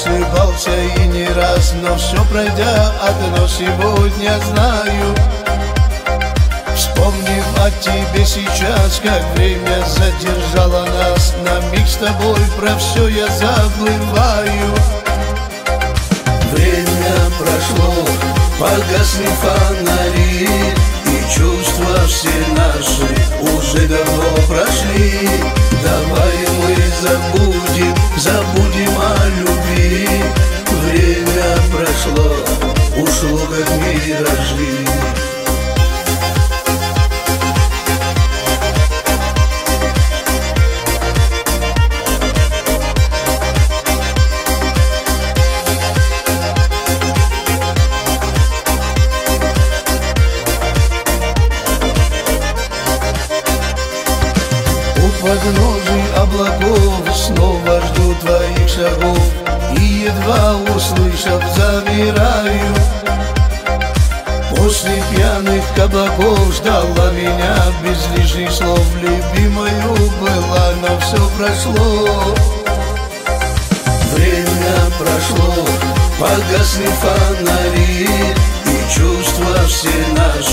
ошибался и не раз, но все пройдя одно сегодня знаю. Вспомнив о тебе сейчас, как время задержало нас, на миг с тобой про все я забываю. Время прошло, погасли фонари, и чувства все наши уже давно прошли. Давай мы забудем о любви. Время прошло, ушло как миражи. У подножий облаков снова жду твоих шагов, и едва услышав, замираю. После пьяных кабаков ждала меня без лишних слов. Любимою была, но все прошло. Время прошло, погасли фонари, и чувства все наши